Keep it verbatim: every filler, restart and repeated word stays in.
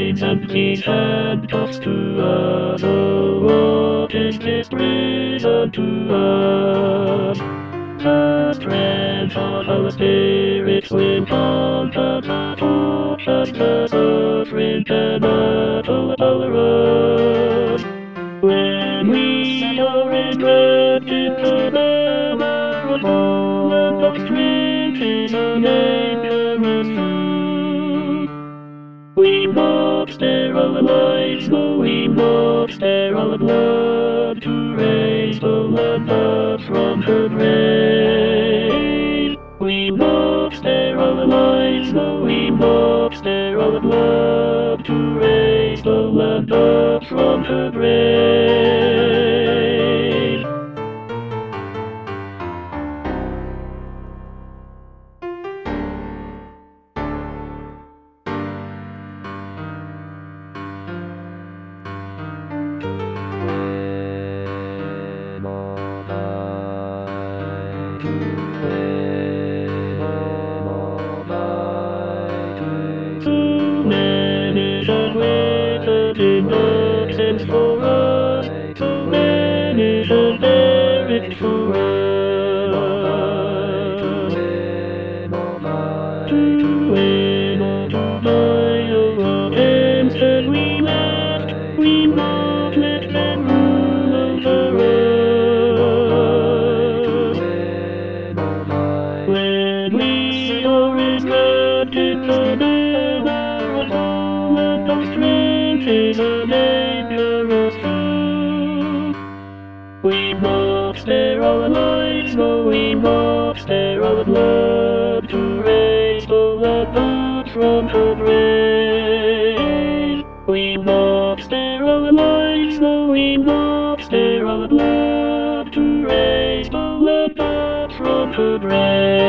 chains and these handcuffs to us. Oh, what is this prison to us? The strength of our spirits will comfort the torch and the suffering cannot overpower us. When we are entrapped into the narrow moment of strength is a dangerous truth. We must spare our lives, though we must spare our blood to raise the land up from her grave. We must spare our lives, though we must spare our blood to raise the land up from her grave. Too many have waited in nonsense for us. Too many have buried for us. To win or to buy our attempts and we must, we must let them rule over us. When we are entrapped in the narrow moment of strength is a dangerous truth. We must spare our lives, though we must spare our blood to raise the land up from her grave. We must spare our lives, though we must spare our blood to raise the land up from her grave.